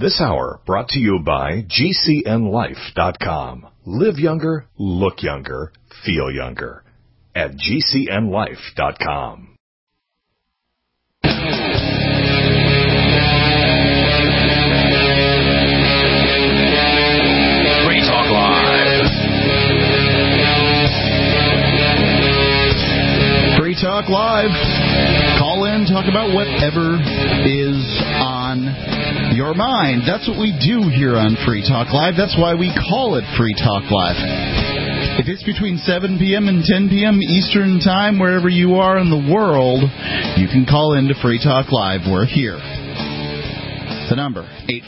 This hour brought to you by GCNLife.com. Live younger, look younger, feel younger at GCNLife.com. Free Talk Live. Free Talk Live. Call in, talk about whatever is on your mind. That's what we do here on Free Talk Live. That's why we call it Free Talk Live. If it's between 7 p.m. and 10 p.m. Eastern Time, wherever you are in the world, you can call in to Free Talk Live. We're here. The number,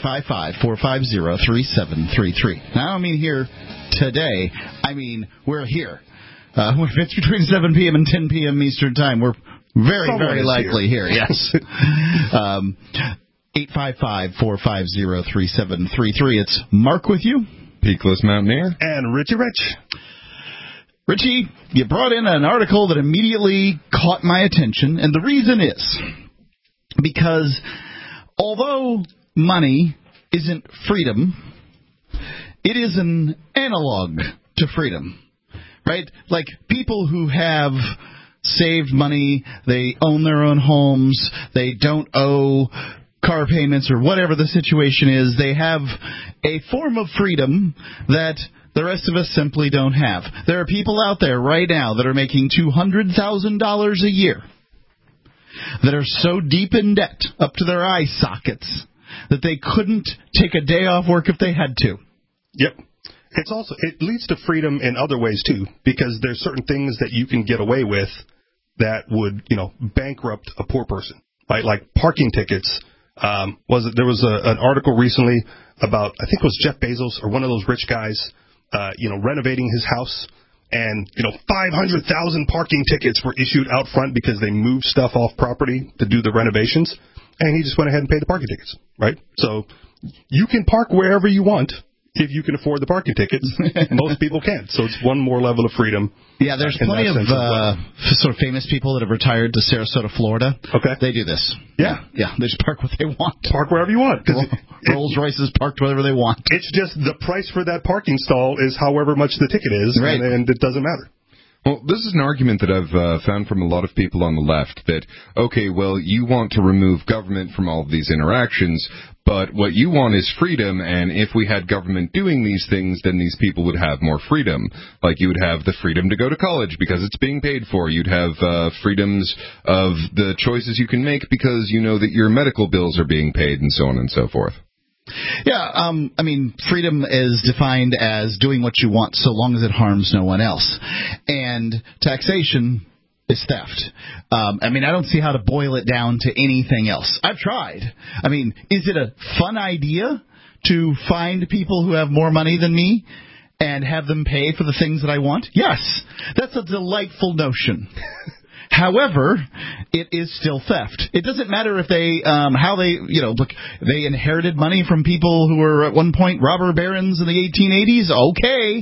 855-450-3733. Now, I don't mean here today. I mean, we're here. If it's between 7 p.m. and 10 p.m. Eastern Time, we're very likely here. Yes. 855-450-3733. It's Mark with you. Peakless Mountaineer. And Richie Rich. Richie, you brought in an article that immediately caught my attention, and the reason is because although money isn't freedom, it is an analog to freedom, right? Like people who have saved money, they own their own homes, they don't owe car payments or whatever the situation is, they have a form of freedom that the rest of us simply don't have. There are people out there right now that are making $200,000 a year that are so deep in debt up to their eye sockets that they couldn't take a day off work if they had to. Yep. It leads to freedom in other ways too, because there's certain things that you can get away with that would, bankrupt a poor person. Right? Like parking tickets. There was an article recently about, I think it was Jeff Bezos or one of those rich guys, renovating his house, and 500,000 parking tickets were issued out front because they moved stuff off property to do the renovations, and he just went ahead and paid the parking tickets, right? So you can park wherever you want if you can afford the parking tickets. Most people can't, so it's one more level of freedom. Yeah, there's plenty of sort of famous people that have retired to Sarasota, Florida. Okay. They do this. Yeah. Yeah, they just park what they want. Park wherever you want. Rolls Royces parked wherever they want. It's just the price for that parking stall is however much the ticket is, right. and it doesn't matter. Well, this is an argument that I've found from a lot of people on the left that, okay, well, you want to remove government from all of these interactions, but what you want is freedom, and if we had government doing these things, then these people would have more freedom. Like you would have the freedom to go to college because it's being paid for. You'd have freedoms of the choices you can make because you know that your medical bills are being paid and so on and so forth. Yeah, freedom is defined as doing what you want so long as it harms no one else. And taxation is theft. I don't see how to boil it down to anything else. I've tried. Is it a fun idea to find people who have more money than me and have them pay for the things that I want? Yes. That's a delightful notion. However, it is still theft. It doesn't matter if they, they inherited money from people who were at one point robber barons in the 1880s. Okay.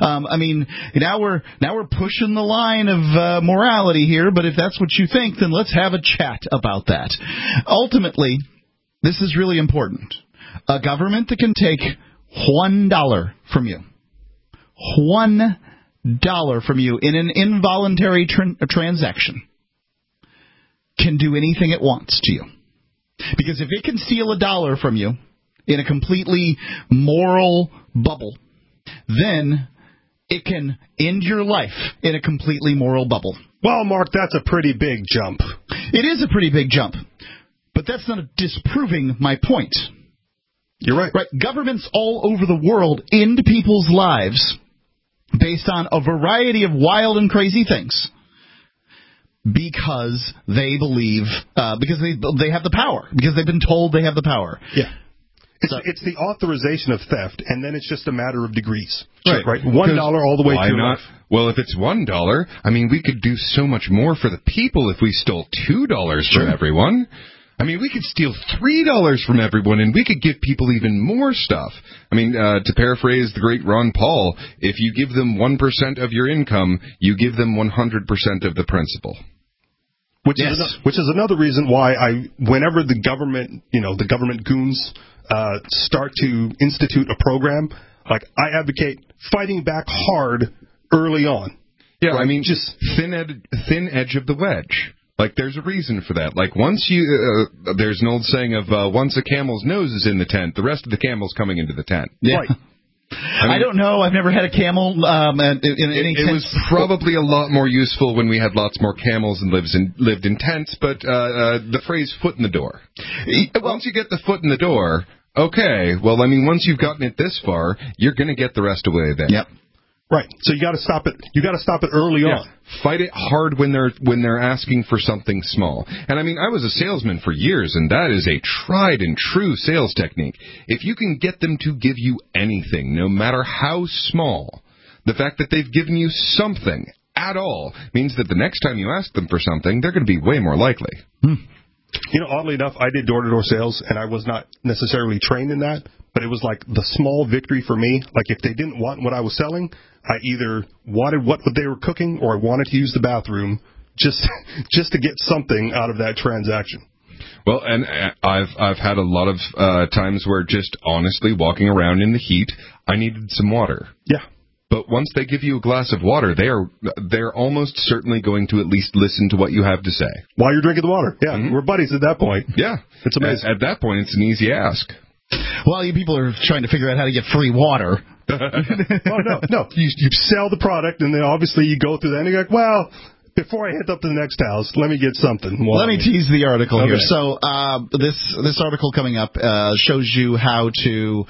Now we're pushing the line of morality here, but if that's what you think, then let's have a chat about that. Ultimately, this is really important. A government that can take $1 from you. $1 from you in an involuntary transaction can do anything it wants to you. Because if it can steal $1 from you in a completely moral bubble, then it can end your life in a completely moral bubble. Well, Mark, that's a pretty big jump. It is a pretty big jump. But that's not disproving my point. You're right. Right. Governments all over the world end people's lives based on a variety of wild and crazy things because they believe, because they have the power, because they've been told they have the power. Yeah. It's the authorization of theft, and then it's just a matter of degrees. Right. $1 all the way why through not? life. Well, if it's $1, we could do so much more for the people if we stole $2 from everyone. We could steal $3 from everyone, and we could give people even more stuff. To paraphrase the great Ron Paul, if you give them 1% of your income, you give them 100% of the principal. Which is another reason why whenever the government goons start to institute a program, like I advocate fighting back hard early on. Yeah, right? I mean, just thin edge of the wedge. Like, there's a reason for that. Like, once there's an old saying of, once a camel's nose is in the tent, the rest of the camel's coming into the tent. Yeah. Right. I don't know. I've never had a camel in any tent. It was probably a lot more useful when we had lots more camels and lived in tents, but the phrase foot in the door. Once you get the foot in the door, okay, well, I mean, once you've gotten it this far, you're going to get the rest away there. Yep. Right. So you got to stop it. You got to stop it early on. Fight it hard when they're asking for something small. And I mean, I was a salesman for years, and that is a tried and true sales technique. If you can get them to give you anything, no matter how small, the fact that they've given you something at all means that the next time you ask them for something, they're going to be way more likely. You know, oddly enough, I did door-to-door sales, and I was not necessarily trained in that, but it was like the small victory for me. Like, if they didn't want what I was selling, I either wanted what they were cooking or I wanted to use the bathroom just to get something out of that transaction. Well, and I've had a lot of times where just honestly walking around in the heat, I needed some water. Yeah. But once they give you a glass of water, they're almost certainly going to at least listen to what you have to say. While you're drinking the water. Yeah, We're buddies at that point. Yeah. It's amazing. At that point, it's an easy ask. Well, you people are trying to figure out how to get free water. Well, no. You sell the product, and then obviously you go through that, and you're like, well, before I head up to the next house, let me get something. Let me tease the article here. So this article coming up shows you how to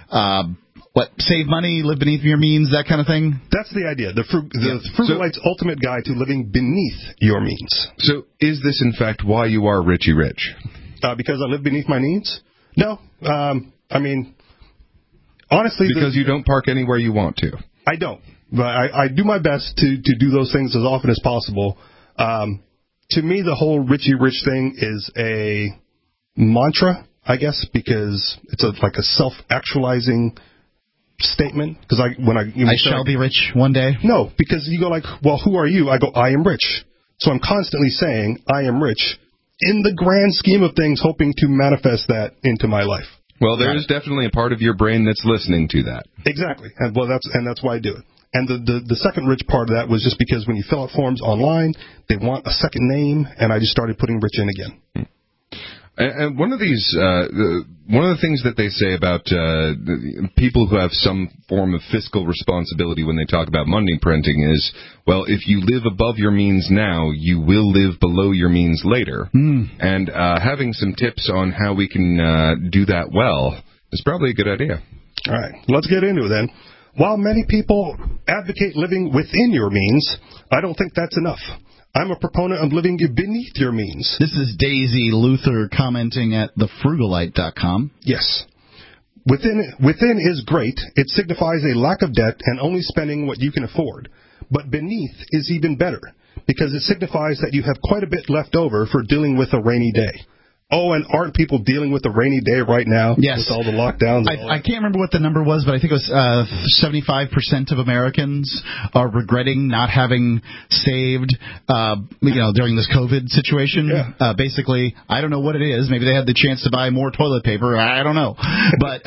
save money, live beneath your means, that kind of thing? That's the idea. The Frugalite's ultimate guide to living beneath your means. So is this, in fact, why you are Richie Rich? Because I live beneath my needs? No. I mean, honestly... Because you don't park anywhere you want to. I don't. But I do my best to do those things as often as possible. To me, the whole Richie Rich thing is a mantra, I guess, because it's like a self-actualizing statement. Because I shall be rich one day. No, because you go like, well, who are you? I go, I am rich. So I'm constantly saying I am rich in the grand scheme of things, hoping to manifest that into my life. Well, there is definitely a part of your brain that's listening to that. Exactly, and that's why I do it. And the second rich part of that was just because when you fill out forms online, they want a second name, and I just started putting rich in again. And one of the things that they say about people who have some form of fiscal responsibility when they talk about money printing is, well, if you live above your means now, you will live below your means later. And having some tips on how we can do that well is probably a good idea. All right, let's get into it then. While many people advocate living within your means, I don't think that's enough. I'm a proponent of living beneath your means. This is Daisy Luther commenting at thefrugalite.com. Yes. Within is great. It signifies a lack of debt and only spending what you can afford. But beneath is even better, because it signifies that you have quite a bit left over for dealing with a rainy day. Oh, and aren't people dealing with a rainy day right now? Yes. With all the lockdowns? I can't remember what the number was, but I think it was 75% of Americans are regretting not having saved, during this COVID situation. Yeah. Basically, I don't know what it is. Maybe they had the chance to buy more toilet paper. I don't know. But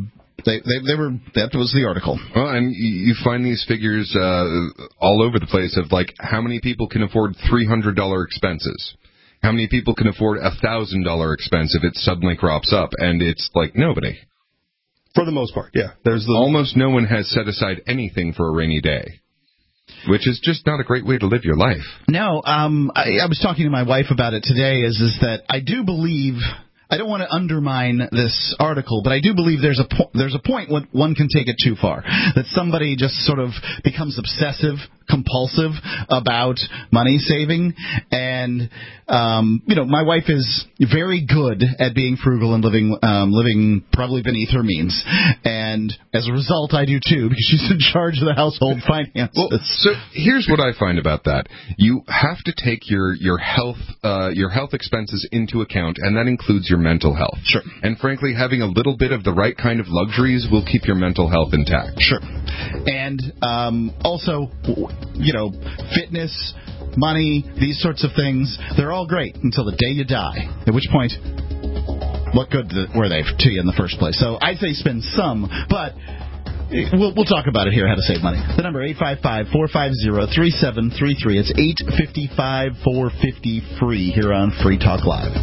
that was the article. Well, and you find these figures all over the place of, like, how many people can afford $300 expenses? How many people can afford $1,000 expense if it suddenly crops up? And it's like nobody. For the most part, yeah. Almost no one has set aside anything for a rainy day, which is just not a great way to live your life. No, I was talking to my wife about it today, is that I do believe... I don't want to undermine this article, but I do believe there's a point when one can take it too far. That somebody just sort of becomes obsessive, compulsive about money saving. And, my wife is very good at being frugal and living probably beneath her means. And as a result, I do too, because she's in charge of the household finances. Well, so here's what I find about that. You have to take your health expenses into account, and that includes your mental health. Sure. And frankly, having a little bit of the right kind of luxuries will keep your mental health intact. Sure. And also, fitness, money, these sorts of things, they're all great until the day you die, at which point, what good were they to you in the first place? So I'd say spend some, but we'll talk about it here, how to save money. The number 855-450-3733. It's 855-450-FREE here on Free Talk Live.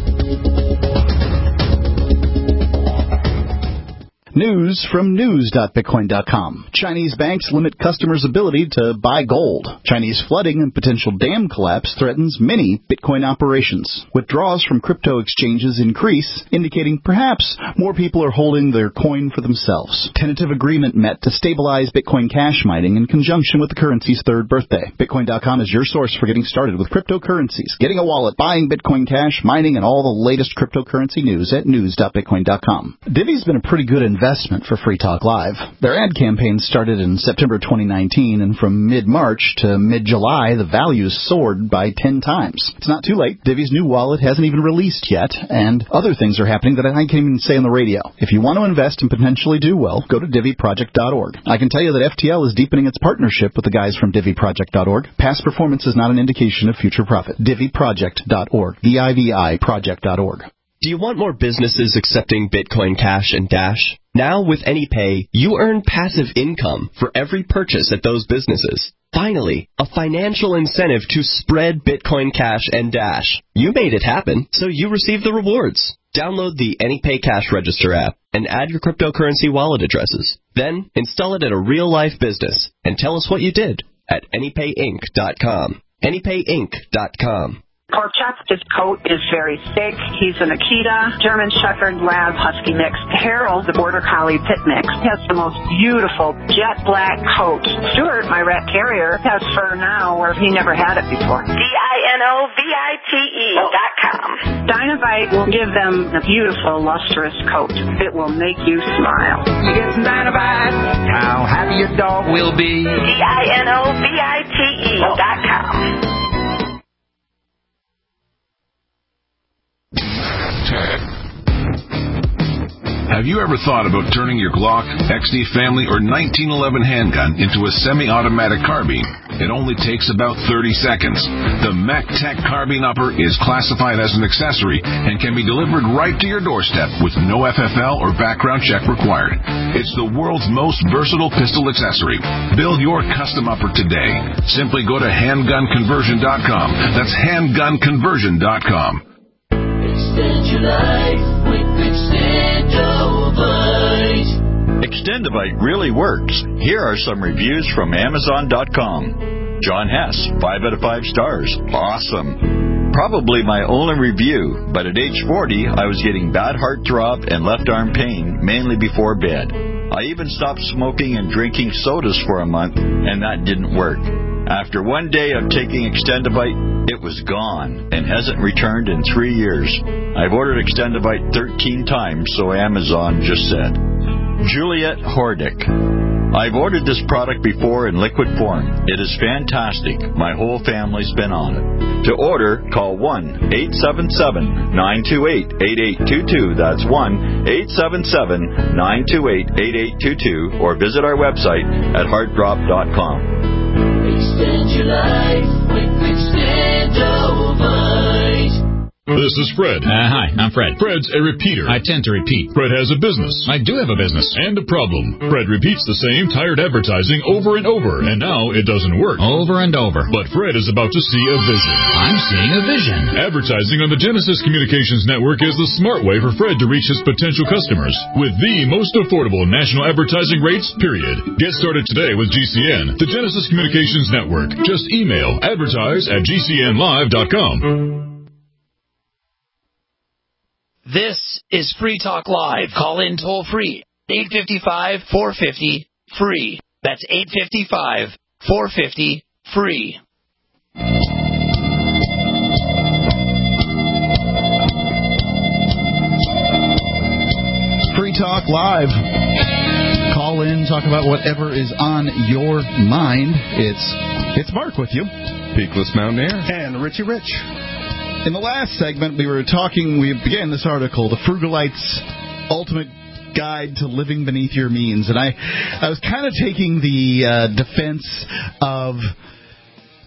News from news.bitcoin.com. Chinese banks limit customers' ability to buy gold. Chinese flooding and potential dam collapse threatens many Bitcoin operations. Withdrawals from crypto exchanges increase, indicating perhaps more people are holding their coin for themselves. Tentative agreement met to stabilize Bitcoin Cash mining in conjunction with the currency's third birthday. Bitcoin.com is your source for getting started with cryptocurrencies, getting a wallet, buying Bitcoin Cash, mining, and all the latest cryptocurrency news at news.bitcoin.com. Divi's been a pretty good investment for Free Talk Live. Their ad campaign started in September 2019, and from mid-March to mid-July, the values soared by 10 times. It's not too late. Divi's new wallet hasn't even released yet, and other things are happening that I can't even say on the radio. If you want to invest and potentially do well, go to diviproject.org. I can tell you that FTL is deepening its partnership with the guys from diviproject.org. Past performance is not an indication of future profit. diviproject.org. DIVI project.org. Do you want more businesses accepting Bitcoin Cash and Dash? Now with AnyPay, you earn passive income for every purchase at those businesses. Finally, a financial incentive to spread Bitcoin Cash and Dash. You made it happen, so you receive the rewards. Download the AnyPay Cash Register app and add your cryptocurrency wallet addresses. Then install it at a real-life business and tell us what you did at AnyPayInc.com. AnyPayInc.com. Pork Chop, his coat is very thick. He's an Akita, German Shepherd, Lab, Husky mix. Harold, the Border Collie Pit mix, has the most beautiful jet black coat. Stuart, my rat carrier, has fur now where he never had it before. DINOVITE.com. Dinovite will give them a beautiful, lustrous coat. It will make you smile. You get some Dinovite, how happy your dog will be. DINOVITE.com. Have you ever thought about turning your Glock, XD Family, or 1911 handgun into a semi-automatic carbine? It only takes about 30 seconds. The MacTech Carbine Upper is classified as an accessory and can be delivered right to your doorstep with no FFL or background check required. It's the world's most versatile pistol accessory. Build your custom upper today. Simply go to handgunconversion.com. That's handgunconversion.com. Extend your life with Extendovite. Extendovite really works. Here are some reviews from Amazon.com. John Hess, 5 out of 5 stars. Awesome. Probably my only review, but at age 40, I was getting bad heartthrob and left arm pain, mainly before bed. I even stopped smoking and drinking sodas for a month, and that didn't work. After one day of taking Extendovite, it was gone and hasn't returned in 3 years. I've ordered Extendovite 13 times, so Amazon just said. Juliet Hordick. I've ordered this product before in liquid form. It is fantastic. My whole family's been on it. To order, call 1-877-928-8822. That's 1-877-928-8822. Or visit our website at heartdrop.com. Extend your life with Extendovite. This is Fred. Hi, I'm Fred. Fred's a repeater. I tend to repeat. Fred has a business. I do have a business. And a problem. Fred repeats the same tired advertising over and over, and now it doesn't work. Over and over. But Fred is about to see a vision. I'm seeing a vision. Advertising on the Genesis Communications Network is the smart way for Fred to reach his potential customers with the most affordable national advertising rates, period. Get started today with GCN, the Genesis Communications Network. Just email advertise@gcnlive.com. This is Free Talk Live. Call in toll free. 855-450-FREE. That's 855-450-FREE. Free Talk Live. Call in, talk about whatever is on your mind. It's Mark with you. Peakless Mountaineer. And Richie Rich. In the last segment, we began this article, The Frugalite's Ultimate Guide to Living Beneath Your Means. And I was kind of taking the defense of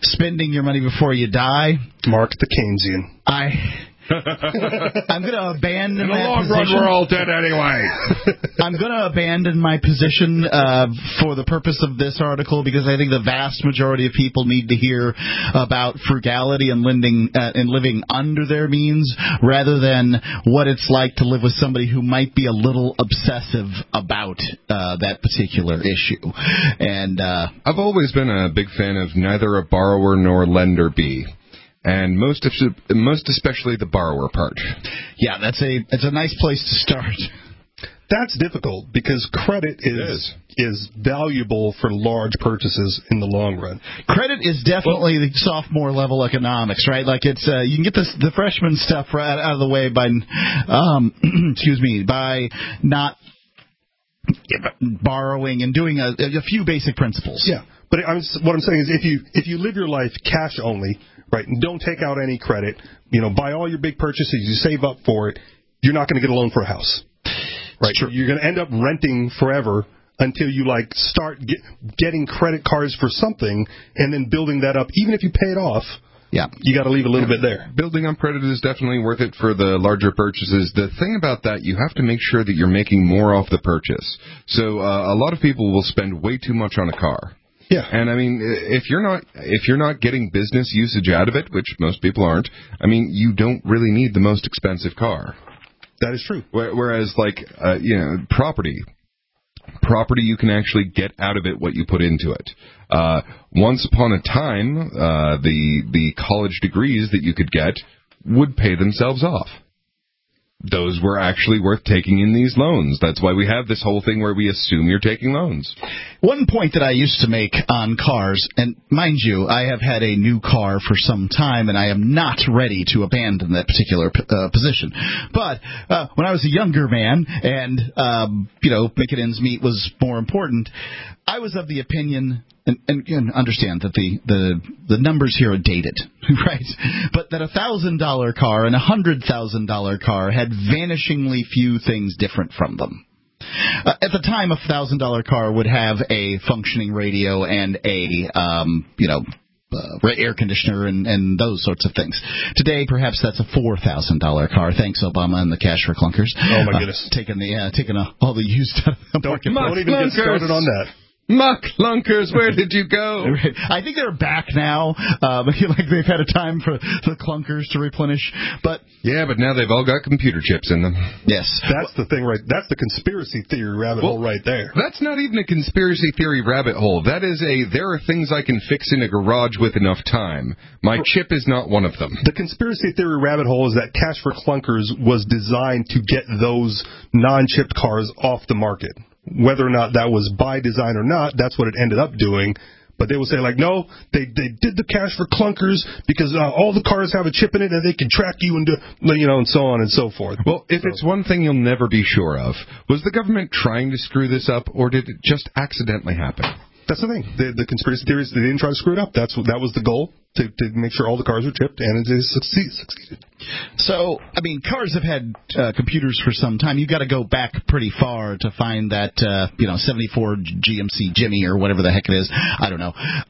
spending your money before you die. Mark the Keynesian. I'm going to abandon in the that long position. run, we're all dead anyway. I'm going to abandon my position for the purpose of this article because I think the vast majority of people need to hear about frugality and living under their means rather than what it's like to live with somebody who might be a little obsessive about that particular issue. And I've always been a big fan of neither a borrower nor lender be. And most especially the borrower part. Yeah, it's a nice place to start. That's difficult because credit is valuable for large purchases in the long run. Credit is definitely the sophomore level economics, right? Like it's you can get the freshman stuff right out of the way by by not borrowing and doing a few basic principles. Yeah, but what I'm saying is if you live your life cash only, right, and don't take out any credit, buy all your big purchases, you save up for it, you're not going to get a loan for a house, right? Sure. You're going to end up renting forever until you start getting credit cards for something and then building that up. Even if you pay it off, you got to leave a little bit there. Building up credit is definitely worth it for the larger purchases. The thing about that, you have to make sure that you're making more off the purchase. So a lot of people will spend way too much on a car. Yeah. And I mean, if you're not getting business usage out of it, which most people aren't, I mean, you don't really need the most expensive car. That is true. Whereas, property, you can actually get out of it what you put into it. Once upon a time, the college degrees that you could get would pay themselves off. Those were actually worth taking in these loans. That's why we have this whole thing where we assume you're taking loans. One point that I used to make on cars, and mind you, I have had a new car for some time, and I am not ready to abandon that particular position. But when I was a younger man and, making ends meet was more important, I was of the opinion, and understand that the numbers here are dated, right? But that $1,000 car and $100,000 car had vanishingly few things different from them. At the time, a $1,000 car would have a functioning radio and a air conditioner and those sorts of things. Today, perhaps that's a $4,000 car. Thanks, Obama and the cash for clunkers. Oh my goodness! Taking all the used out of the market. Don't even get started on that. Muck Lunkers, where did you go? I think they're back now. They've had a time for the clunkers to replenish. But now they've all got computer chips in them. Yes. That's the thing, right? That's the conspiracy theory rabbit hole right there. That's not even a conspiracy theory rabbit hole. That is there are things I can fix in a garage with enough time. My chip is not one of them. The conspiracy theory rabbit hole is that Cash for Clunkers was designed to get those non-chipped cars off the market. Whether or not that was by design or not, that's what it ended up doing. But they will say, no, they did the Cash for Clunkers because all the cars have a chip in it and they can track you and so on and so forth. Well, if it's one thing you'll never be sure of, was the government trying to screw this up or did it just accidentally happen? That's the thing. The conspiracy theories, they didn't try to screw it up. That was the goal, to make sure all the cars were chipped, and it succeeded. So, cars have had computers for some time. You've got to go back pretty far to find that, 74 GMC Jimmy or whatever the heck it is. I don't know.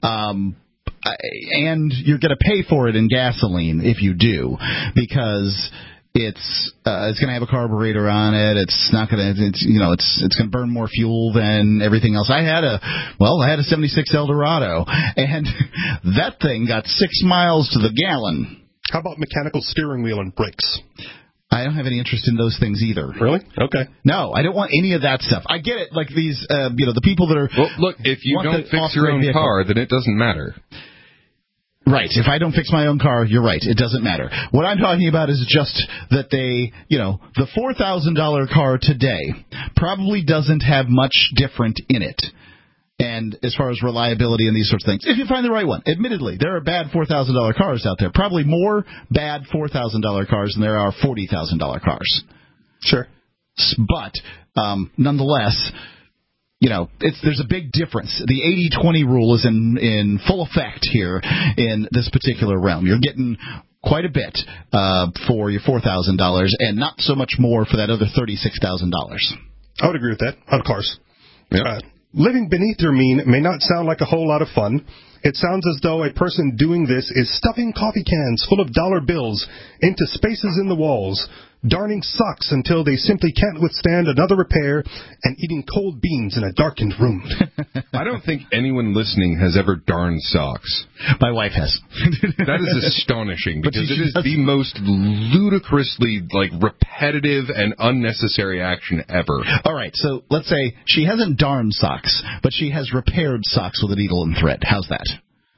And you're going to pay for it in gasoline if you do, because it's going to have a carburetor on it. It's not going to, it's going to burn more fuel than everything else. I had a 76 Eldorado, and that thing got 6 miles to the gallon. How about mechanical steering wheel and brakes? I don't have any interest in those things either. Really? Okay. No, I don't want any of that stuff. I get it, like these, the people that are... Well, look, if you don't fix your own car, then it doesn't matter. Right. If I don't fix my own car, you're right. It doesn't matter. What I'm talking about is just that the $4,000 car today probably doesn't have much different in it. And as far as reliability and these sorts of things, if you find the right one, admittedly, there are bad $4,000 cars out there. Probably more bad $4,000 cars than there are $40,000 cars. Sure. But nonetheless, there's a big difference. The 80-20 rule is in full effect here in this particular realm. You're getting quite a bit for your $4,000 and not so much more for that other $36,000. I would agree with that on cars. Yeah. Living beneath your mean may not sound like a whole lot of fun. It sounds as though a person doing this is stuffing coffee cans full of dollar bills into spaces in the walls, darning socks until they simply can't withstand another repair, and eating cold beans in a darkened room. I don't think anyone listening has ever darned socks. My wife has. That is astonishing, because it is the most ludicrously, repetitive and unnecessary action ever. All right, so let's say she hasn't darned socks, but she has repaired socks with a needle and thread. How's that?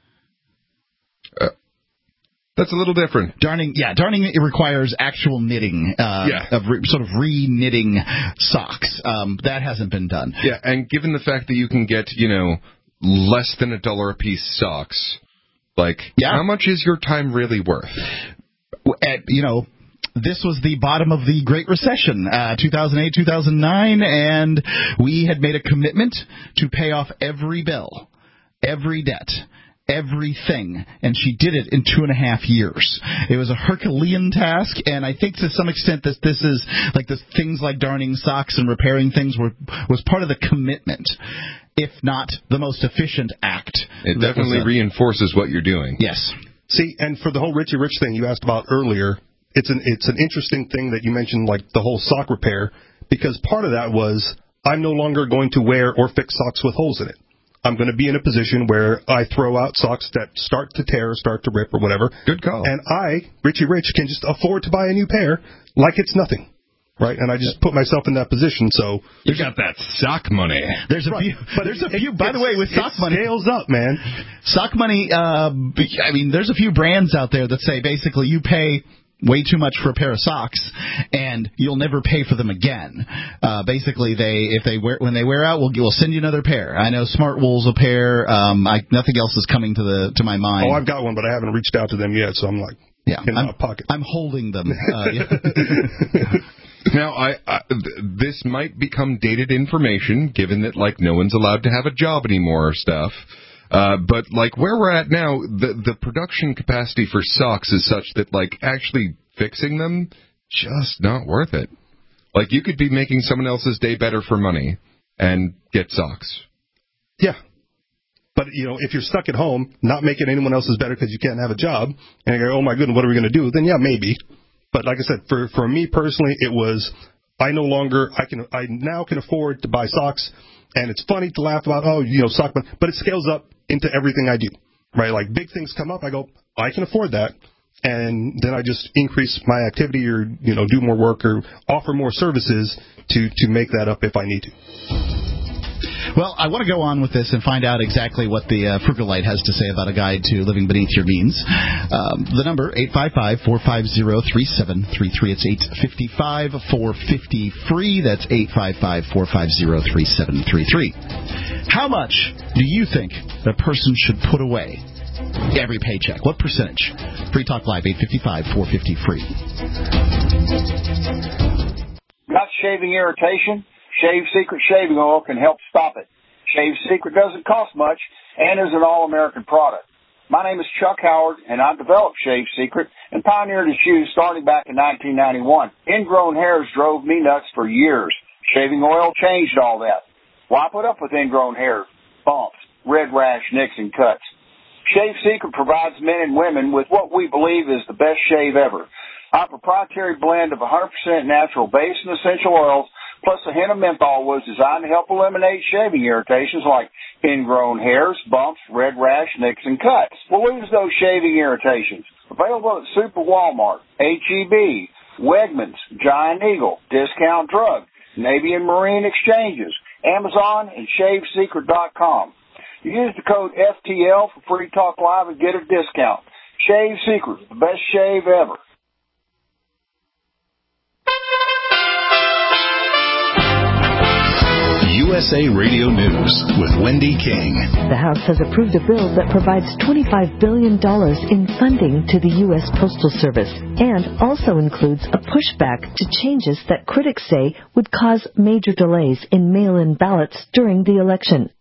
That's a little different. Darning it requires actual knitting, sort of re-knitting socks. That hasn't been done. Yeah, and given the fact that you can get, less than $1 a piece socks, how much is your time really worth? This was the bottom of the Great Recession, 2008, 2009, and we had made a commitment to pay off every bill, every debt, everything, and she did it in 2.5 years. It was a Herculean task, and I think to some extent that this is things like darning socks and repairing things was part of the commitment, if not the most efficient act. It definitely reinforces what you're doing. Yes. See, and for the whole Richie Rich thing you asked about earlier, it's an interesting thing that you mentioned, the whole sock repair, because part of that was I'm no longer going to wear or fix socks with holes in it. I'm going to be in a position where I throw out socks that start to tear, start to rip, or whatever. Good call. And I, Richie Rich, can just afford to buy a new pair like it's nothing. Right? And I just put myself in that position, so... You got that sock money. There's a few, by the way, with sock money... It scales up, man. Sock money, there's a few brands out there that say basically you pay way too much for a pair of socks, and you'll never pay for them again. Basically, when they wear out, we'll send you another pair. I know Smart Wool's a pair. Nothing else is coming to my mind. Oh, I've got one, but I haven't reached out to them yet, so I'm in my pocket. I'm holding them. Now, this might become dated information, given that no one's allowed to have a job anymore or stuff. But where we're at now, the production capacity for socks is such that actually fixing them, just not worth it. You could be making someone else's day better for money and get socks. Yeah. But, if you're stuck at home, not making anyone else's better because you can't have a job, and you go, oh my goodness, what are we going to do? Then yeah, maybe. But like I said, for me personally, it was, I now can afford to buy socks. And it's funny to laugh about, sock money, but it scales up into everything I do, right? Big things come up, I go, I can afford that, and then I just increase my activity or, do more work or offer more services to make that up if I need to. Well, I want to go on with this and find out exactly what the Frugalite has to say about a guide to living beneath your means. The number, 855-450-3733. It's 855-450-FREE. That's 855-450-3733. How much do you think a person should put away every paycheck? What percentage? Free Talk Live, 855-450-FREE. Got shaving irritation? Shave Secret shaving oil can help stop it. Shave Secret doesn't cost much and is an all-American product. My name is Chuck Howard, and I developed Shave Secret and pioneered its use starting back in 1991. Ingrown hairs drove me nuts for years. Shaving oil changed all that. Why put up with ingrown hairs, bumps, red rash, nicks, and cuts? Shave Secret provides men and women with what we believe is the best shave ever. Our proprietary blend of 100% natural base and essential oils plus a hint of menthol was designed to help eliminate shaving irritations like ingrown hairs, bumps, red rash, nicks, and cuts. We'll lose those shaving irritations. Available at Super Walmart, H-E-B, Wegmans, Giant Eagle, Discount Drug, Navy and Marine Exchanges, Amazon, and ShaveSecret.com. Use the code FTL for Free Talk Live and get a discount. Shave Secret, the best shave ever. USA Radio News with Wendy King. The House has approved a bill that provides $25 billion in funding to the U.S. Postal Service and also includes a pushback to changes that critics say would cause major delays in mail-in ballots during the election.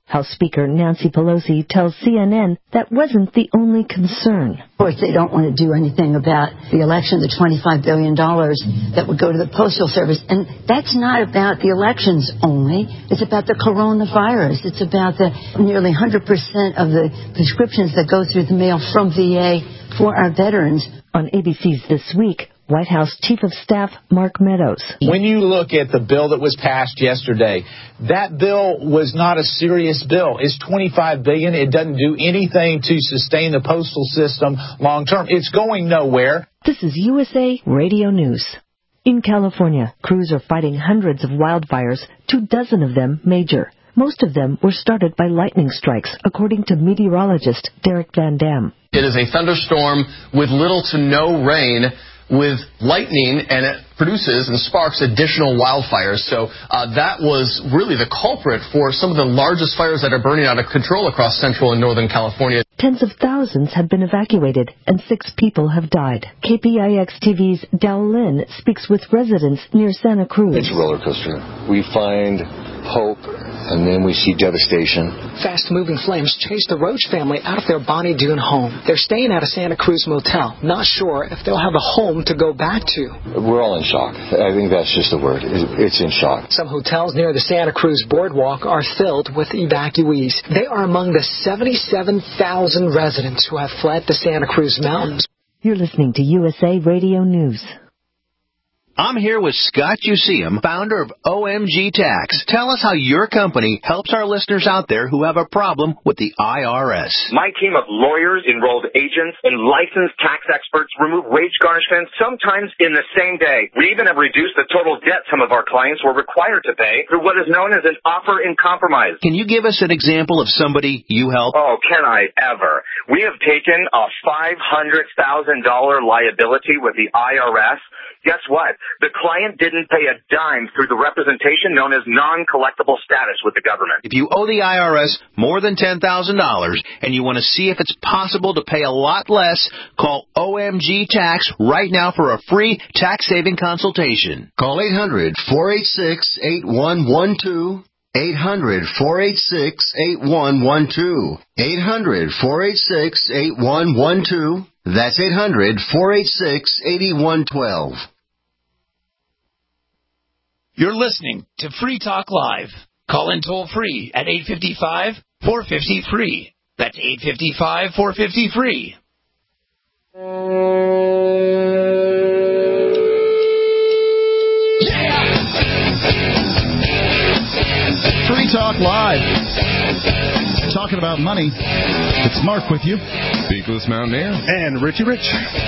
House Speaker Nancy Pelosi tells CNN that wasn't the only concern. Of course, they don't want to do anything about the election, the $25 billion that would go to the Postal Service. And that's not about the elections only. It's about the coronavirus. It's about the nearly 100% of the prescriptions that go through the mail from VA for our veterans. On ABC's This Week, White House Chief of Staff Mark Meadows. When you look at the bill that was passed yesterday, that bill was not a serious bill. It's $25 billion. It doesn't do anything to sustain the postal system long term. It's going nowhere. This is USA Radio News. In California, crews are fighting hundreds of wildfires, 24 of them major. Most of them were started by lightning strikes, according to meteorologist Derek Van Dam. It is a thunderstorm with little to no rain, with lightning, and it produces and sparks additional wildfires. So that was really the culprit for some of the largest fires that are burning out of control across central and northern California. Tens of thousands have been evacuated, and 6 people have died. KPIX TV's Dal Lin speaks with residents near Santa Cruz. It's a roller coaster. We find hope, and then we see devastation. Fast-moving flames chased the Roach family out of their Bonnie Doon home. They're staying at a Santa Cruz motel, not sure if they'll have a home to go back to. We're all in shock. I think that's just the word. It's in shock. Some hotels near the Santa Cruz boardwalk are filled with evacuees. They are among the 77,000 residents who have fled the Santa Cruz Mountains. You're listening to USA Radio News. I'm here with Scott Useum, founder of OMG Tax. Tell us how your company helps our listeners out there who have a problem with the IRS. My team of lawyers, enrolled agents, and licensed tax experts remove wage garnishments sometimes in the same day. We even have reduced the total debt some of our clients were required to pay through what is known as an offer in compromise. Can you give us an example of somebody you help? Oh, can I ever? We have taken a $500,000 liability with the IRS. Guess what? The client didn't pay a dime through the representation known as non-collectible status with the government. If you owe the IRS more than $10,000 and you want to see if it's possible to pay a lot less, call OMG Tax right now for a free tax-saving consultation. Call 800-486-8112. 800-486-8112. 800-486-8112. That's 800-486-8112. You're listening to Free Talk Live. Call in toll free at 855-450-FREE. That's 855-450-FREE. Free Talk Live. Talking about money. It's Mark with you. Beakless Mountaineer. And Richie Rich.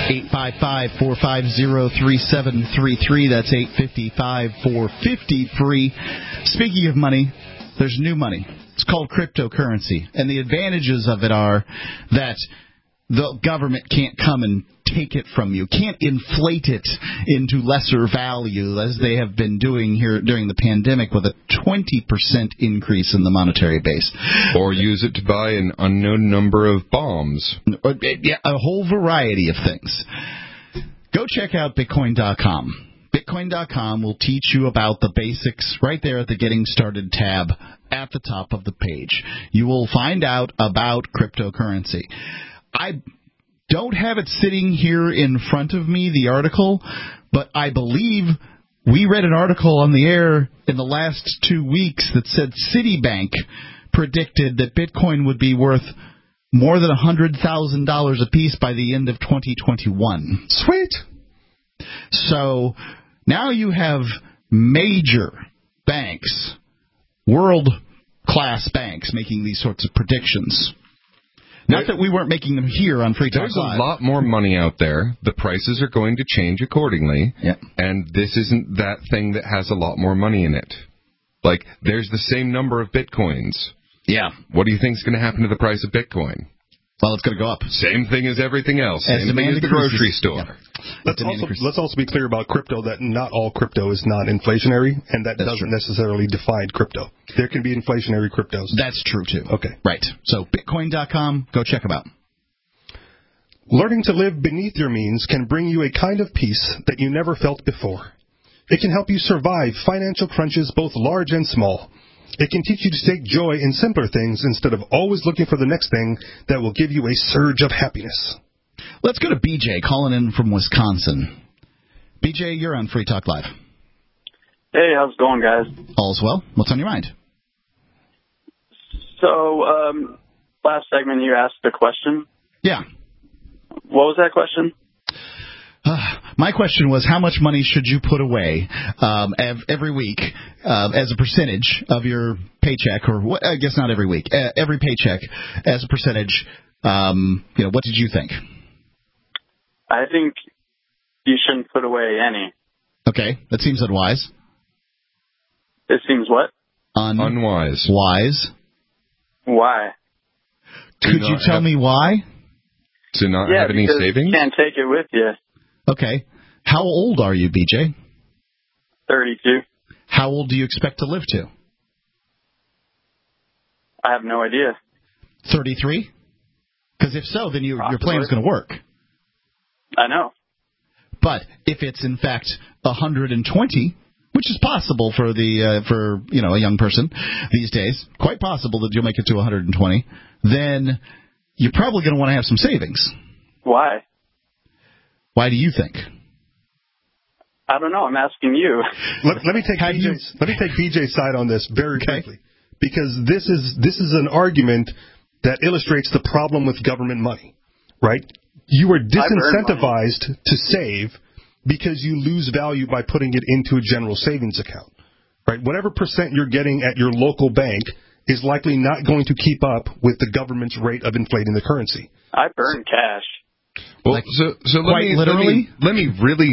855-450-3733. That's 855-450-FREE. Speaking of money, there's new money. It's called cryptocurrency. And the advantages of it are that the government can't come and take it from you, can't inflate it into lesser value as they have been doing here during the pandemic with a 20% increase in the monetary base. Or use it to buy an unknown number of bombs. Yeah, a whole variety of things. Go check out Bitcoin.com. Bitcoin.com will teach you about the basics right there at the Getting Started tab at the top of the page. You will find out about cryptocurrency. I don't have it sitting here in front of me, the article, but I believe we read an article on the air in the last 2 weeks that said Citibank predicted that Bitcoin would be worth more than $100,000 apiece by the end of 2021. Sweet. So now you have major banks, world-class banks, making these sorts of predictions. Not that we weren't making them here on Free Talk Live. There's a lot more money out there. The prices are going to change accordingly. Yep. And this isn't that thing that has a lot more money in it. Like, there's the same number of Bitcoins. Yeah. What do you think is going to happen to the price of Bitcoin? Well, it's going to go up. Same thing as everything else. Same thing as the grocery store. Yeah. Let's also be clear about crypto, that not all crypto is not inflationary, and that doesn't necessarily define crypto. There can be inflationary cryptos. That's true, too. Okay. Right. So, Bitcoin.com, go check them out. Learning to live beneath your means can bring you a kind of peace that you never felt before. It can help you survive financial crunches both large and small. It can teach you to take joy in simpler things instead of always looking for the next thing that will give you a surge of happiness. Let's go to BJ calling in from Wisconsin. BJ, you're on Free Talk Live. Hey, how's it going, guys? All's well. What's on your mind? So, last segment you asked a question. Yeah. What was that question? My question was, how much money should you put away every week as a percentage of your paycheck, or I guess not every week, every paycheck as a percentage? What did you think? I think you shouldn't put away any. Okay, that seems unwise. It seems what? Unwise. Wise. Why? Could you tell me why? To not have any savings? You can't take it with you. Okay. How old are you, BJ? 32. How old do you expect to live to? I have no idea. 33? Because if so, then your plan is going to work. I know. But if it's in fact 120, which is possible for a young person these days, quite possible that you'll make it to 120, then you're probably going to want to have some savings. Why? Why do you think? I don't know. I'm asking you. Let me take BJ's side on this very quickly, because this is an argument that illustrates the problem with government money, right? You are disincentivized to save because you lose value by putting it into a general savings account, right? Whatever percent you're getting at your local bank is likely not going to keep up with the government's rate of inflating the currency. I burn cash. Well, so let me really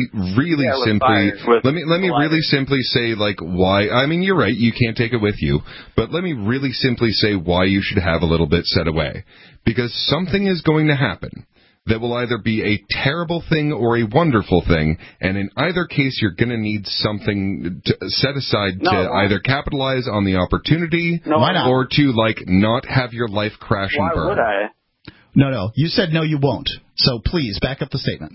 simply say, like, why. I mean, you're right, you can't take it with you, but let me really simply say why you should have a little bit set away. Because something is going to happen that will either be a terrible thing or a wonderful thing, and in either case you're going to need something to set aside to either capitalize on the opportunity or to, like, not have your life crash and burn. Why would I? No. You said no, you won't. So please, back up the statement.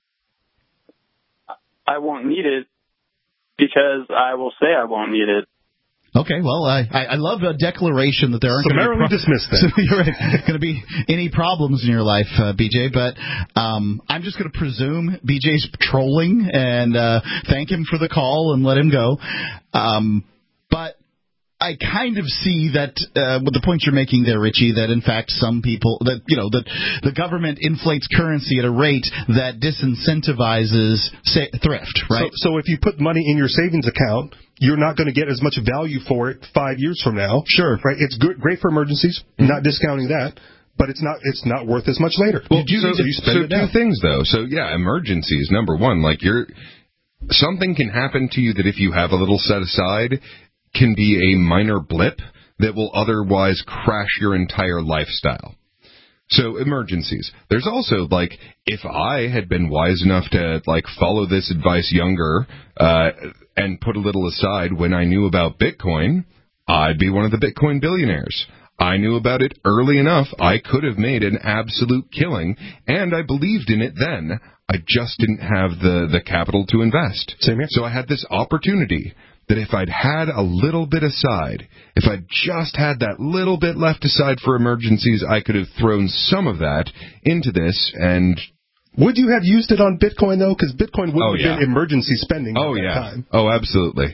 I won't need it because I will say I won't need it. Okay, well, I love a declaration that there aren't going to be any problems in your life, BJ, but I'm just going to presume BJ's trolling and thank him for the call and let him go. But I kind of see that with the point you're making there, Richie, that in fact some people that the government inflates currency at a rate that disincentivizes thrift, right? So if you put money in your savings account, you're not going to get as much value for it 5 years from now. Sure, right? It's great for emergencies. Not discounting that. But it's not worth as much later. Well, two things though. So yeah, emergencies. Number one, like something can happen to you that if you have a little set aside, can be a minor blip that will otherwise crash your entire lifestyle. So emergencies. There's also, like, if I had been wise enough to, like, follow this advice younger and put a little aside when I knew about Bitcoin, I'd be one of the Bitcoin billionaires. I knew about it early enough. I could have made an absolute killing, and I believed in it then. I just didn't have the capital to invest. Same here. So I had this opportunity that if I'd had a little bit aside, if I'd just had that little bit left aside for emergencies, I could have thrown some of that into this. And would you have used it on Bitcoin, though? Because Bitcoin would have been emergency spending at that time. Oh, absolutely.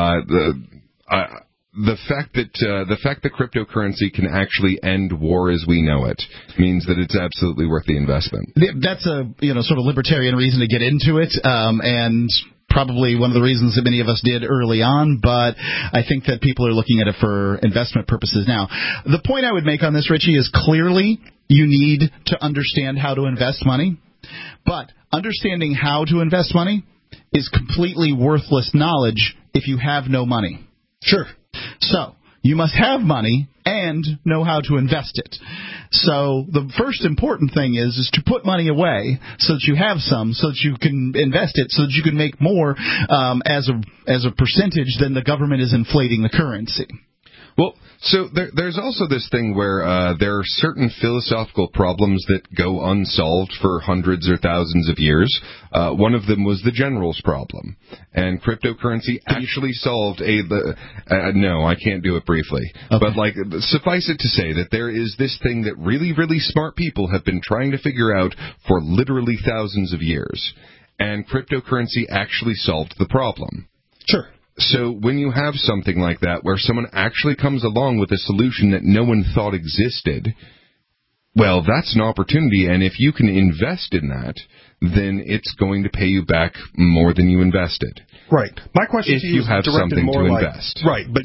The fact that cryptocurrency can actually end war as we know it means that it's absolutely worth the investment. That's a sort of libertarian reason to get into it, and probably one of the reasons that many of us did early on, but I think that people are looking at it for investment purposes now. The point I would make on this, Richie, is clearly you need to understand how to invest money, but understanding how to invest money is completely worthless knowledge if you have no money. Sure. So you must have money and know how to invest it. So the first important thing is to put money away so that you have some, so that you can invest it, so that you can make more as a percentage than the government is inflating the currency. Well, so there's also this thing where there are certain philosophical problems that go unsolved for hundreds or thousands of years. One of them was the generals problem. And cryptocurrency actually solved no, I can't do it briefly. Okay. But, suffice it to say that there is this thing that really, really smart people have been trying to figure out for literally thousands of years. And cryptocurrency actually solved the problem. Sure. So when you have something like that where someone actually comes along with a solution that no one thought existed, well, that's an opportunity, and if you can invest in that, then it's going to pay you back more than you invested. Right. My question to you is have something more to invest. Right, but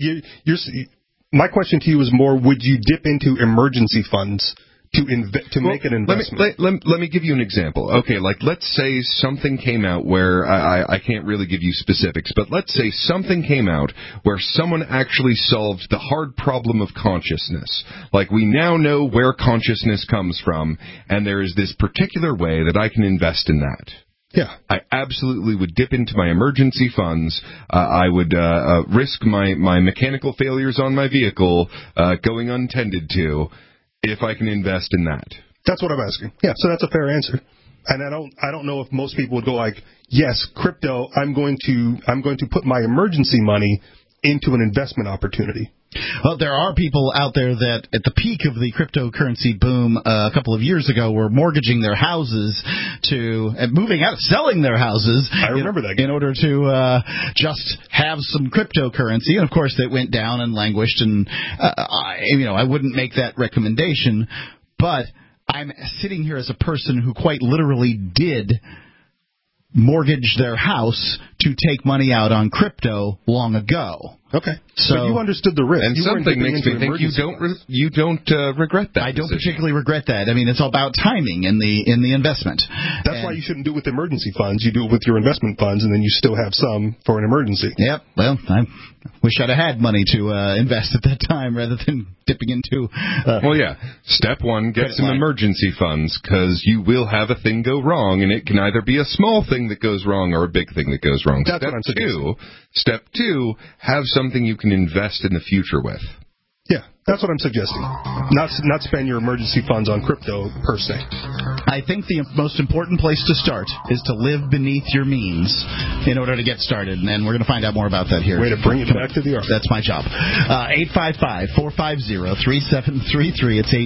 my question to you is more, would you dip into emergency funds to make an investment? Let me give you an example. Okay, let's say something came out where I can't really give you specifics, but let's say something came out where someone actually solved the hard problem of consciousness. Like, we now know where consciousness comes from, and there is this particular way that I can invest in that. Yeah. I absolutely would dip into my emergency funds. I would risk my mechanical failures on my vehicle going untended to, if I can invest in that. That's what I'm asking. Yeah, so that's a fair answer. And I don't know if most people would go like, yes, crypto, I'm going to put my emergency money into an investment opportunity. Well, there are people out there that at the peak of the cryptocurrency boom a couple of years ago were mortgaging their houses moving out, selling their houses. I remember that. In order to just have some cryptocurrency. And, of course, it went down and languished. And, I wouldn't make that recommendation. But I'm sitting here as a person who quite literally did mortgage their house to take money out on crypto long ago. Okay. So you understood the risk. And something makes me think you don't regret that. I don't particularly regret that. I mean, it's all about timing in the investment. That's why you shouldn't do it with emergency funds. You do it with your investment funds, and then you still have some for an emergency. Yep. Well, I wish I'd have had money to invest at that time rather than dipping into. Well, yeah. Step one, get some emergency funds, because you will have a thing go wrong, and it can either be a small thing that goes wrong or a big thing that goes wrong. That's what I'm suggesting. Step two, have something you can invest in the future with. Yeah, that's what I'm suggesting. Not spend your emergency funds on crypto per se. I think the most important place to start is to live beneath your means in order to get started, and we're going to find out more about that here. Way to bring it back to the art. That's my job. 855-450-3733. It's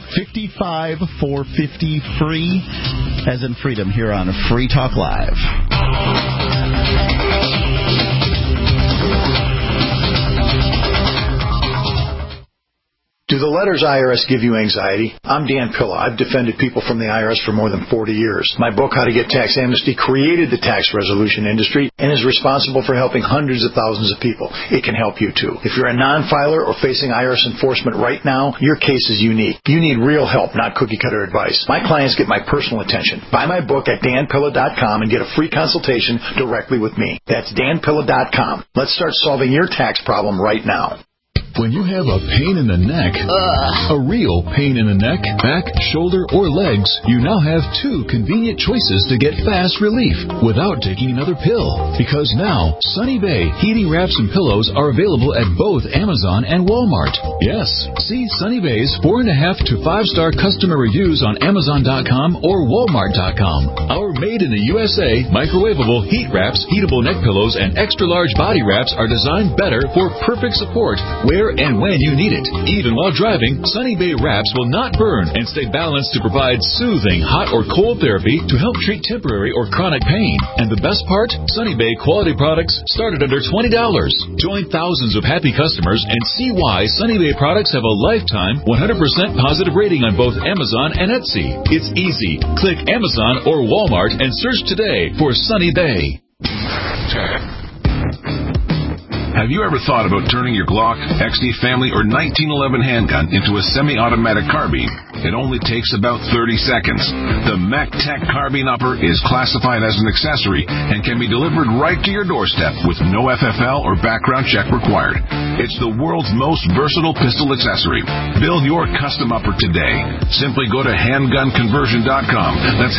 855-450-FREE, as in freedom, here on Free Talk Live. Do the letters IRS give you anxiety? I'm Dan Pilla. I've defended people from the IRS for more than 40 years. My book, How to Get Tax Amnesty, created the tax resolution industry and is responsible for helping hundreds of thousands of people. It can help you, too. If you're a non-filer or facing IRS enforcement right now, your case is unique. You need real help, not cookie-cutter advice. My clients get my personal attention. Buy my book at danpilla.com and get a free consultation directly with me. That's danpilla.com. Let's start solving your tax problem right now. When you have a pain in the neck, a real pain in the neck, back, shoulder, or legs, you now have two convenient choices to get fast relief without taking another pill. Because now, Sunny Bay heating wraps and pillows are available at both Amazon and Walmart. Yes, see Sunny Bay's 4.5 to 5-star customer reviews on Amazon.com or Walmart.com. Our made in the USA microwavable heat wraps, heatable neck pillows, and extra large body wraps are designed better for perfect support where and when you need it. Even while driving, Sunny Bay wraps will not burn and stay balanced to provide soothing hot or cold therapy to help treat temporary or chronic pain. And the best part? Sunny Bay quality products start at under $20. Join thousands of happy customers and see why Sunny Bay products have a lifetime 100% positive rating on both Amazon and Etsy. It's easy. Click Amazon or Walmart and search today for Sunny Bay. Have you ever thought about turning your Glock, XD Family, or 1911 handgun into a semi-automatic carbine? It only takes about 30 seconds. The MacTech Carbine Upper is classified as an accessory and can be delivered right to your doorstep with no FFL or background check required. It's the world's most versatile pistol accessory. Build your custom upper today. Simply go to handgunconversion.com. That's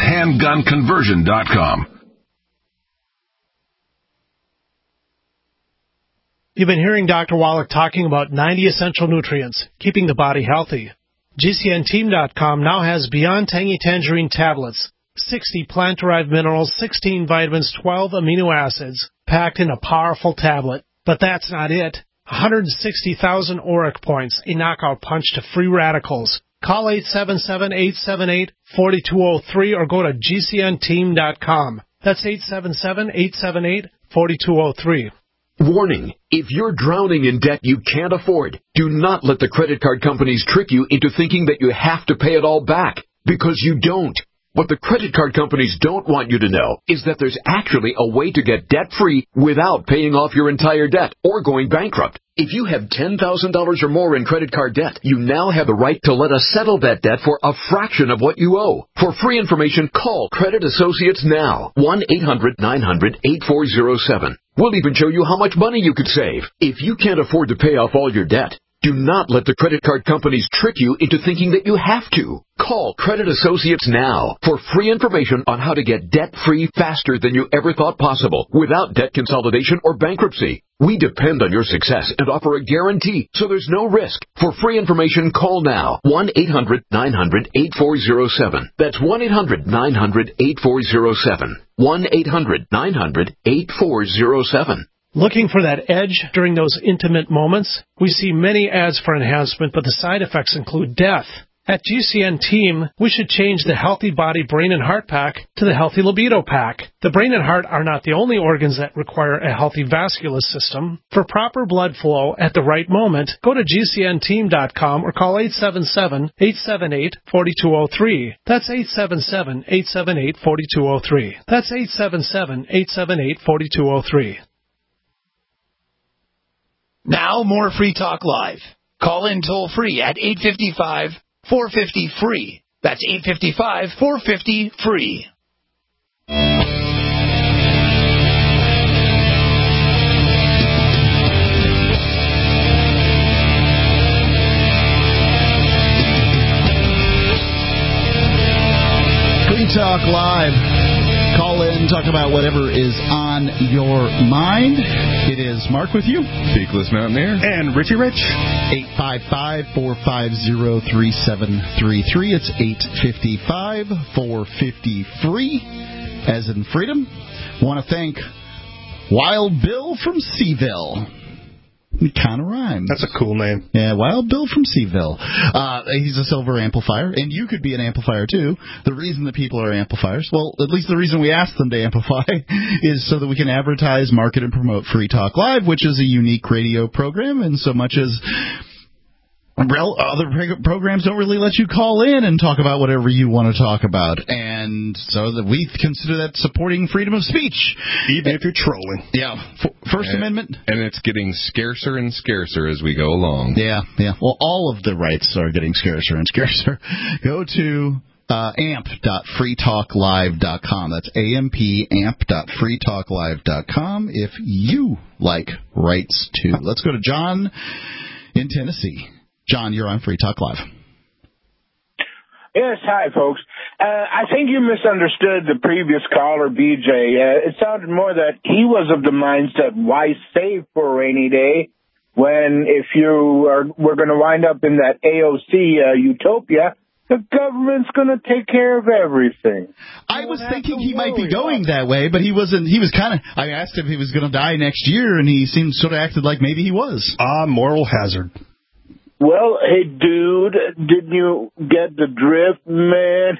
handgunconversion.com. You've been hearing Dr. Wallach talking about 90 essential nutrients, keeping the body healthy. GCNteam.com now has Beyond Tangy Tangerine tablets, 60 plant-derived minerals, 16 vitamins, 12 amino acids, packed in a powerful tablet. But that's not it. 160,000 ORAC points, a knockout punch to free radicals. Call 877-878-4203 or go to GCNteam.com. That's 877-878-4203. Warning, if you're drowning in debt you can't afford, do not let the credit card companies trick you into thinking that you have to pay it all back, because you don't. What the credit card companies don't want you to know is that there's actually a way to get debt-free without paying off your entire debt or going bankrupt. If you have $10,000 or more in credit card debt, you now have the right to let us settle that debt for a fraction of what you owe. For free information, call Credit Associates now. 1-800-900-8407. We'll even show you how much money you could save. If you can't afford to pay off all your debt, do not let the credit card companies trick you into thinking that you have to. Call Credit Associates now for free information on how to get debt-free faster than you ever thought possible without debt consolidation or bankruptcy. We depend on your success and offer a guarantee, so there's no risk. For free information, call now. 1-800-900-8407. That's 1-800-900-8407. 1-800-900-8407. Looking for that edge during those intimate moments? We see many ads for enhancement, but the side effects include death. At GCN Team, we should change the Healthy Body, Brain, and Heart Pack to the Healthy Libido Pack. The brain and heart are not the only organs that require a healthy vascular system. For proper blood flow at the right moment, go to GCNteam.com or call 877-878-4203. That's 877-878-4203. That's 877-878-4203. Now, more Free Talk Live. Call in toll-free at 855-450-FREE. That's 855-450-FREE. Free Talk Live. Call in, talk about whatever is on your mind. It is Mark with you. Peakless Mountaineer. And Richie Rich. 855-450-3733. It's 855-450-FREE, as in freedom. Want to thank Wild Bill from Seaville. It kind of rhymes. That's a cool name. Yeah, Wild Bill from Seaville. He's a silver amplifier, and you could be an amplifier, too. The reason that people are amplifiers, well, at least the reason we ask them to amplify, is so that we can advertise, market, and promote Free Talk Live, which is a unique radio program, and so much as other programs don't really let you call in and talk about whatever you want to talk about. And so that we consider that supporting freedom of speech. Even if you're trolling. Yeah. First Amendment. And it's getting scarcer and scarcer as we go along. Yeah. Well, all of the rights are getting scarcer and scarcer. Go to amp.freetalklive.com. That's amp.freetalklive.com if you like rights too. Let's go to John in Tennessee. John, you're on Free Talk Live. Yes, hi, folks. I think you misunderstood the previous caller, BJ. It sounded more that he was of the mindset, why save for a rainy day when if we're going to wind up in that AOC utopia, the government's going to take care of everything. I was thinking he might be going that way, but he wasn't. He was kind of. I asked him if he was going to die next year, and he seemed sort of acted like maybe he was. Moral hazard. Well, hey, dude, didn't you get the drift, man?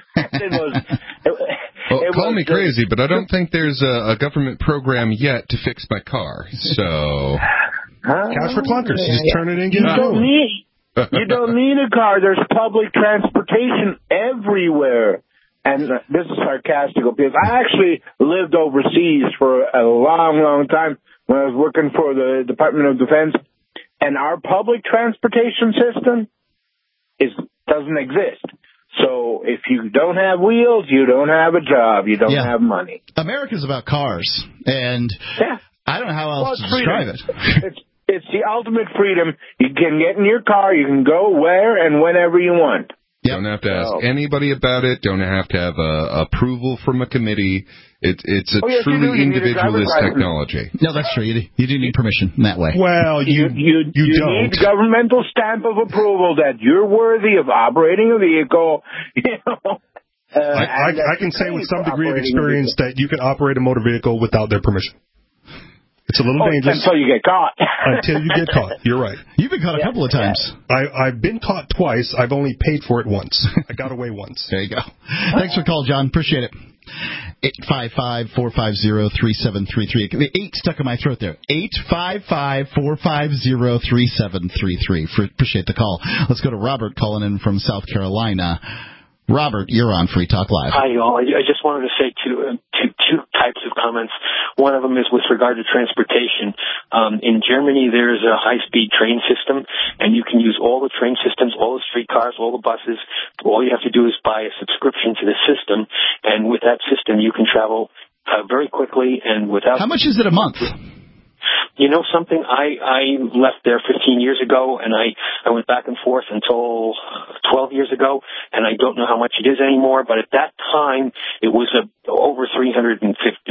Call me crazy, but I don't think there's a government program yet to fix my car. So, cash for clunkers. Just turn it in, get it going. You don't need a car. There's public transportation everywhere. And this is sarcastical because I actually lived overseas for a long, long time when I was working for the Department of Defense. And our public transportation system doesn't exist. So if you don't have wheels, you don't have a job, you don't have money. America's about cars, and I don't know how else to describe it. It's the ultimate freedom. You can get in your car, you can go where and whenever you want. Yep. Don't have to ask anybody about it. Don't have to have approval from a committee. It's a truly individualist technology. No, that's true. You do need permission in that way. Well, you don't. need governmental stamp of approval that you're worthy of operating a vehicle. You know. I can say with some degree of experience that you can operate a motor vehicle without their permission. It's a little dangerous. Until you get caught. Until you get caught. You're right. You've been caught a couple of times. I've been caught twice. I've only paid for it once. I got away once. There you go. Thanks for the call, John. Appreciate it. 855-450-3733. The 8 stuck in my throat there. 855-450-3733. Appreciate the call. Let's go to Robert calling in from South Carolina. Robert, you're on Free Talk Live. Hi, y'all. I just wanted to say two types of comments. One of them is with regard to transportation. In Germany, there's a high-speed train system, and you can use all the train systems, all the streetcars, all the buses. All you have to do is buy a subscription to the system, and with that system, you can travel very quickly and without... How much is it a month? You know something? I left there 15 years ago, and I went back and forth until 12 years ago, and I don't know how much it is anymore, but at that time, it was about $350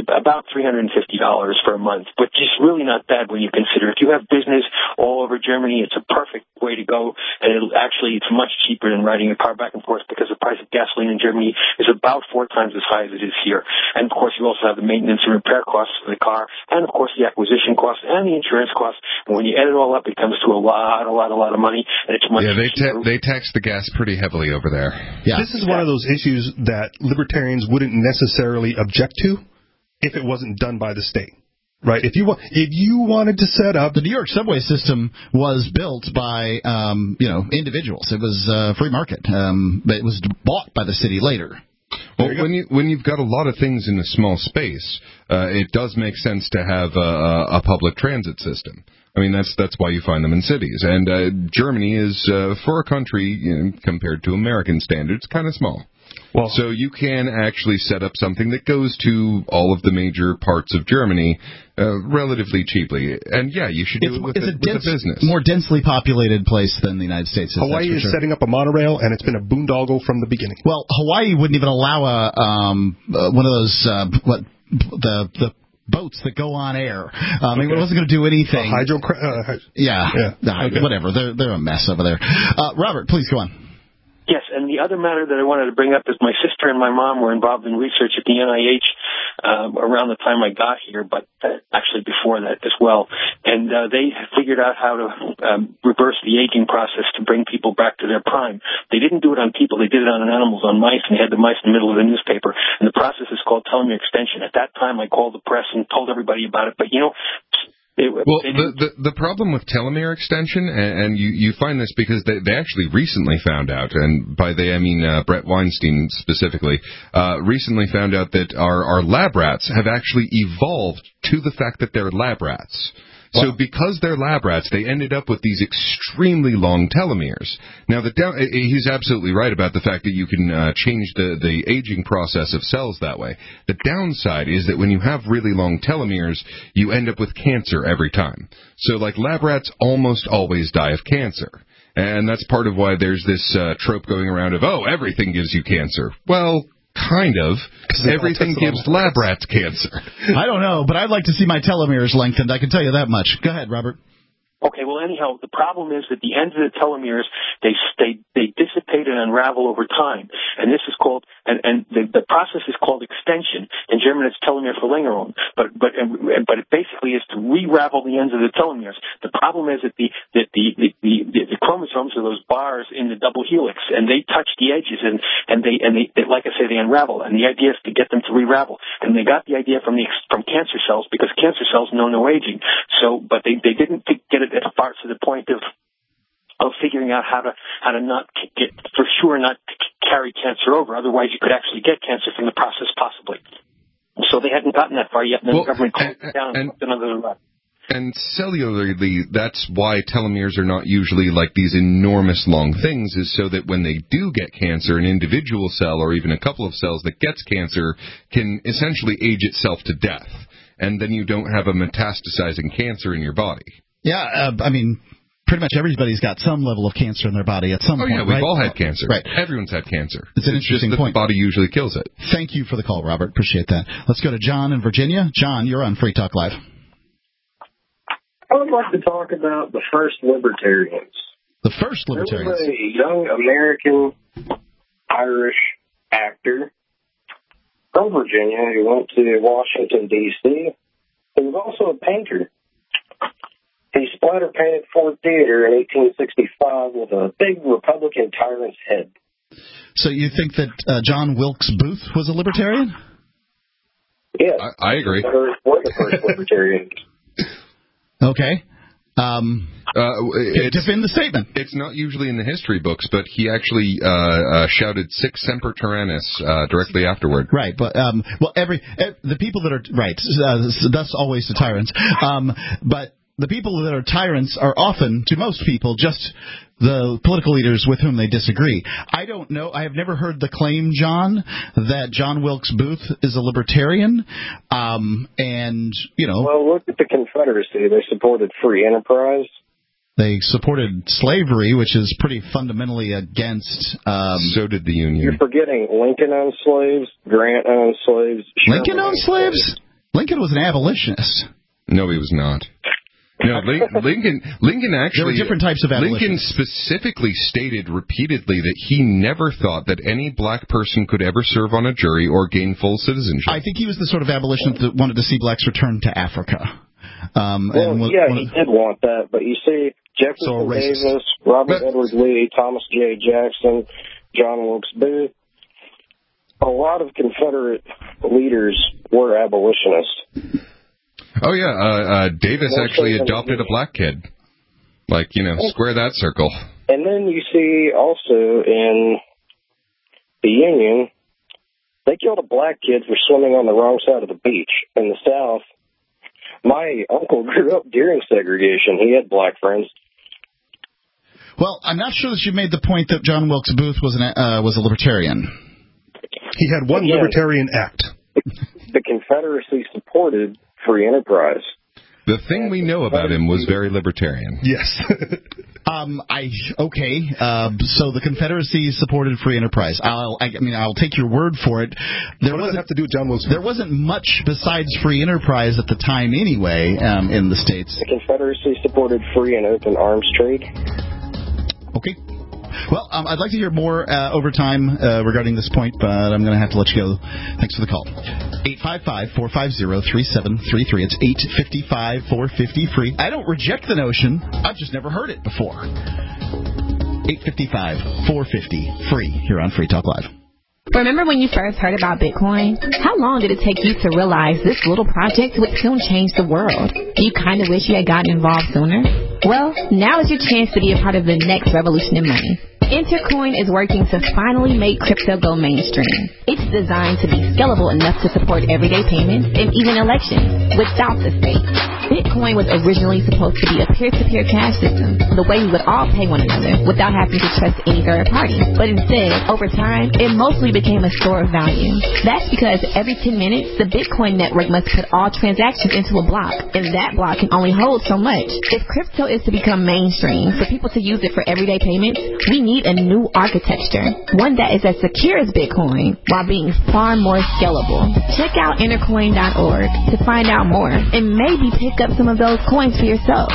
for a month, but just really not bad when you consider if you have business all over Germany, it's a perfect way to go, and it's much cheaper than riding a car back and forth because the price of gasoline in Germany is about 4 times as high as it is here. And, of course, you also have the maintenance and repair costs of the car, and, of course, the acquisition costs and the insurance costs. And when you add it all up, it comes to a lot of money, and it's much cheaper. They tax the gas pretty heavily over there. Yeah. This is one of those issues that libertarians wouldn't necessarily object to if it wasn't done by the state. Right. If you wanted to set up the New York subway system was built by individuals. It was free market. But it was bought by the city later. Well, when you've got a lot of things in a small space, it does make sense to have a public transit system. I mean, that's why you find them in cities. And Germany is, for a country compared to American standards, kind of small. Well, so you can actually set up something that goes to all of the major parts of Germany relatively cheaply. And, yeah, you should do it with a business. More densely populated place than the United States is. Hawaii is setting up a monorail, and it's been a boondoggle from the beginning. Well, Hawaii wouldn't even allow one of those, the boats that go on air. I mean, it wasn't going to do anything. Whatever. They're a mess over there. Robert, please go on. Yes, and the other matter that I wanted to bring up is my sister and my mom were involved in research at the NIH around the time I got here, but actually before that as well. And they figured out how to reverse the aging process to bring people back to their prime. They didn't do it on people. They did it on animals, on mice, and they had the mice in the middle of the newspaper. And the process is called telomere extension. At that time, I called the press and told everybody about it. But, the problem with telomere extension, and you find this because they actually recently found out, and by they I mean Brett Weinstein specifically, recently found out that our lab rats have actually evolved to the fact that they're lab rats. So because they're lab rats, they ended up with these extremely long telomeres. Now, he's absolutely right about the fact that you can change the aging process of cells that way. The downside is that when you have really long telomeres, you end up with cancer every time. So, like, lab rats almost always die of cancer. And that's part of why there's this trope going around of, everything gives you cancer. Well, kind of. Everything gives lab rats cancer. I don't know, but I'd like to see my telomeres lengthened. I can tell you that much. Go ahead, Robert. Okay, well, anyhow, the problem is that the ends of the telomeres, they dissipate and unravel over time. And this is called, and the process is called extension. In German, it's telomere Verlängerung. But it basically is to re-ravel the ends of the telomeres. The problem is that the chromosomes are those bars in the double helix, and they touch the edges, and they like I say, they unravel. And the idea is to get them to re-ravel. And they got the idea from cancer cells, because cancer cells know no aging. So, but they didn't get it as far to the point of figuring out how to not get, for sure, not carry cancer over. Otherwise, you could actually get cancer from the process, possibly. So they hadn't gotten that far yet, and then the government closed it down and put another run. And cellularly, that's why telomeres are not usually like these enormous long things, is so that when they do get cancer, an individual cell or even a couple of cells that gets cancer can essentially age itself to death. And then you don't have a metastasizing cancer in your body. Yeah, I mean, pretty much everybody's got some level of cancer in their body at some point, yeah, we've right? all had cancer. Right. Everyone's had cancer. It's an interesting just that point. The body usually kills it. Thank you for the call, Robert. Appreciate that. Let's go to John in Virginia. John, you're on Free Talk Live. I would like to talk about the first libertarians. The first libertarians? There was a young American Irish actor from Virginia who went to Washington, D.C. He was also a painter. He splatter painted Ford Theater in 1865 with a big Republican tyrant's head. So you think that John Wilkes Booth was a libertarian? Yes. I agree. We're the first libertarians. Okay. Defend the statement. It's not usually in the history books, but he actually shouted "Sic Semper Tyrannis" directly afterward. Right, but the people that are right, thus always the tyrants. But the people that are tyrants are often, to most people, just the political leaders with whom they disagree. I don't know. I have never heard the claim, John, that John Wilkes Booth is a libertarian. And, you know. Well, look at the Confederacy. They supported free enterprise. They supported slavery, which is pretty fundamentally against. So did the Union. You're forgetting Lincoln owned slaves, Grant owned slaves. Lincoln owned slaves? Lincoln was an abolitionist. No, he was not. No, Lincoln actually... There were different types of abolitionists. Lincoln specifically stated repeatedly that he never thought that any black person could ever serve on a jury or gain full citizenship. I think he was the sort of abolitionist that wanted to see blacks return to Africa. He did want that, but you see, Jefferson Davis, Robert Edward Lee, Thomas J. Jackson, John Wilkes Booth, a lot of Confederate leaders were abolitionists. Oh, yeah. Davis actually adopted a black kid. Like, square that circle. And then you see also in the Union, they killed a black kid for swimming on the wrong side of the beach. In the South, my uncle grew up during segregation. He had black friends. Well, I'm not sure that you made the point that John Wilkes Booth was a libertarian. He had one libertarian act. The Confederacy supported free enterprise. The thing we know about him was very libertarian. Yes. So the Confederacy supported free enterprise. I'll take your word for it. What does it have to do with John Wilkes Booth? There wasn't much besides free enterprise at the time anyway in the States. The Confederacy supported free and open arms trade. Okay. Well, I'd like to hear more over time regarding this point, but I'm going to have to let you go. Thanks for the call. 855-450-3733. It's 855-450-FREE. I don't reject the notion. I've just never heard it before. 855-450-FREE here on Free Talk Live. Remember when you first heard about Bitcoin? How long did it take you to realize this little project would soon change the world? You kind of wish you had gotten involved sooner? Well, now is your chance to be a part of the next revolution in money. Intercoin is working to finally make crypto go mainstream. It's designed to be scalable enough to support everyday payments and even elections without the state. Bitcoin was originally supposed to be a peer-to-peer cash system, the way we would all pay one another without having to trust any third party. But instead, over time, it mostly became a store of value. That's because every 10 minutes, the Bitcoin network must put all transactions into a block, and that block can only hold so much. If crypto is to become mainstream, for people to use it for everyday payments, we need a new architecture, one that is as secure as Bitcoin while being far more scalable. Check out intercoin.org to find out more and maybe pick up some of those coins for yourself.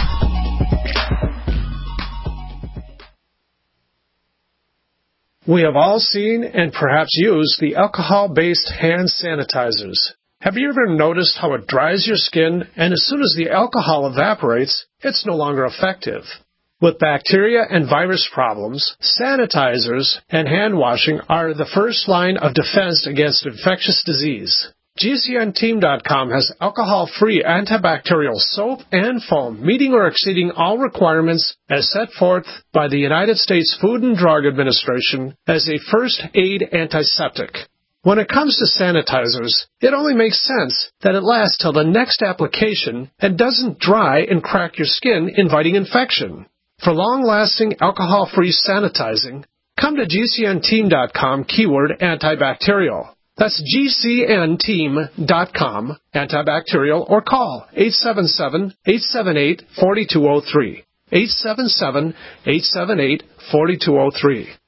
We have all seen and perhaps used the alcohol-based hand sanitizers. Have you ever noticed how it dries your skin, and as soon as the alcohol evaporates, it's no longer effective? With bacteria and virus problems, sanitizers and hand washing are the first line of defense against infectious disease. GCNteam.com has alcohol-free antibacterial soap and foam meeting or exceeding all requirements as set forth by the United States Food and Drug Administration as a first aid antiseptic. When it comes to sanitizers, it only makes sense that it lasts till the next application and doesn't dry and crack your skin, inviting infection. For long-lasting alcohol-free sanitizing, come to GCNteam.com keyword antibacterial. That's GCNteam.com antibacterial or call 877-878-4203. 877-878-4203.